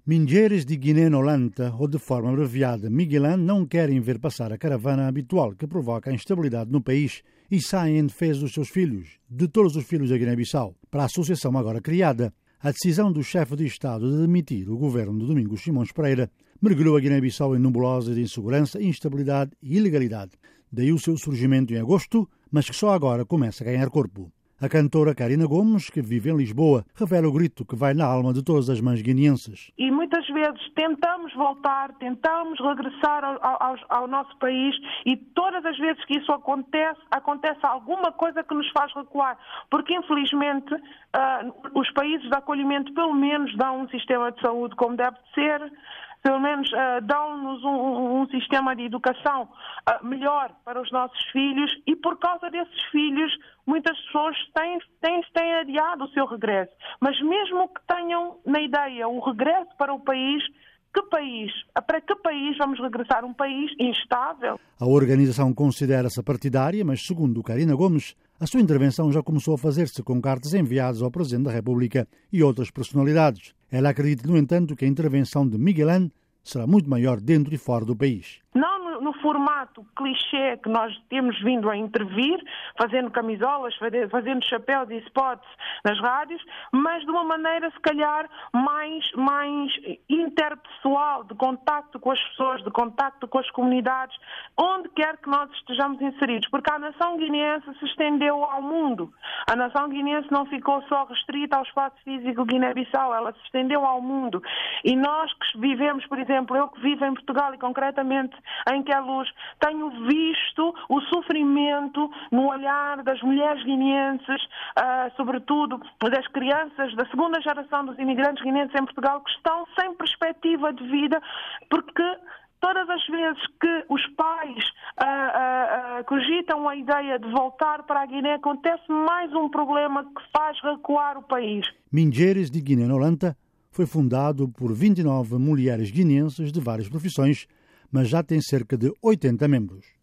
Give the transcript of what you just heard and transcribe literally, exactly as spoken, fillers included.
Mingeres de Guiné-Nolanta, ou de forma abreviada Miguelan, não querem ver passar a caravana habitual que provoca a instabilidade no país e saem em defesa dos seus filhos, de todos os filhos da Guiné-Bissau. Para a associação agora criada, a decisão do chefe de Estado de demitir o governo de Domingos Simões Pereira mergulhou a Guiné-Bissau em nebulosa de insegurança, instabilidade e ilegalidade. Daí o seu surgimento em agosto, mas que só agora começa a ganhar corpo. A cantora Karina Gomes, que vive em Lisboa, revela o grito que vai na alma de todas as mães guineenses. E muitas vezes tentamos voltar, tentamos regressar ao, ao, ao nosso país e todas as vezes que isso acontece, acontece alguma coisa que nos faz recuar. Porque, infelizmente, uh, os países de acolhimento pelo menos dão um sistema de saúde como deve ser, pelo menos uh, dão-nos um, um, um sistema de educação uh, melhor para os nossos filhos e por causa desses filhos muitas pessoas têm, têm, têm adiado o seu regresso. Mas mesmo que tenham na ideia o regresso para o país, que país? Para que país vamos regressar? Um país instável? A organização considera-se partidária, mas segundo Karina Gomes, a sua intervenção já começou a fazer-se com cartas enviadas ao Presidente da República e outras personalidades. Ela acredita, no entanto, que a intervenção de Miguelan será muito maior dentro e fora do país. Não no, no formato clichê que nós temos vindo a intervir, fazendo camisolas, fazendo chapéus e spots nas rádios, mas de uma maneira, se calhar, mais, mais interpessoal, de contacto com as pessoas, de contacto com as comunidades, onde quer que nós estejamos inseridos. Porque a nação guineense se estendeu ao mundo. A nação guineense não ficou só restrita ao espaço físico Guiné-Bissau, ela se estendeu ao mundo. E nós que vivemos, por exemplo, eu que vivo em Portugal e concretamente em Queluz, tenho visto o sofrimento no olhar das mulheres guineenses, uh, sobretudo das crianças da segunda geração dos imigrantes guineenses em Portugal, que estão sem perspectiva de vida, porque todas as vezes que os pais uh, uh, uh, cogitam a ideia de voltar para a Guiné, acontece mais um problema que faz recuar o país. Mingeres de Guiné-Nolanta foi fundado por vinte e nove mulheres guineenses de várias profissões, mas já tem cerca de oitenta membros.